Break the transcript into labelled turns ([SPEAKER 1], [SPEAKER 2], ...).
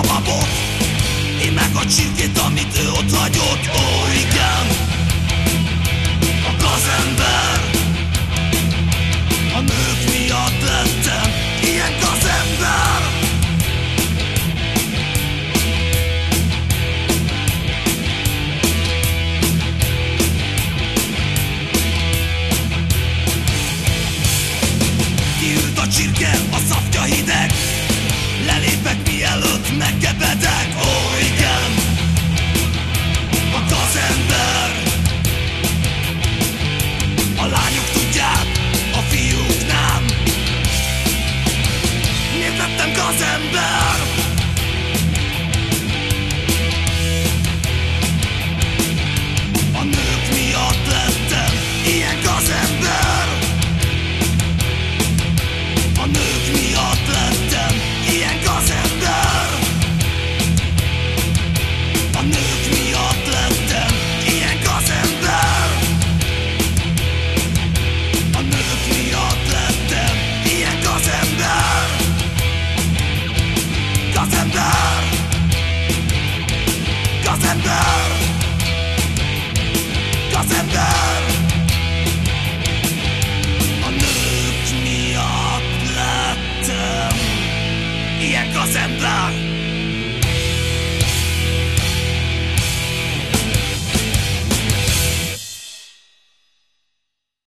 [SPEAKER 1] babot, én meg a csirkét, amit ő ott hagyott. Ó, igen, a gazember. A nők miatt lettem ilyen gazember. Kiült a csirke, a szafja hideg, lelépek mielőtt megkebedek. Ó, igen, a gazember. A lányok tudják, a fiúk nem. Miért lettem gazember? A nők miatt lettem ilyen gazember. A nők miatt lettem ilyen gazember. A nők miatt lettem ilyen gazember. A nők miatt lettem ilyen gazember. Gazember. Gazember. Gazember. A nők miatt lettem ilyen gazember.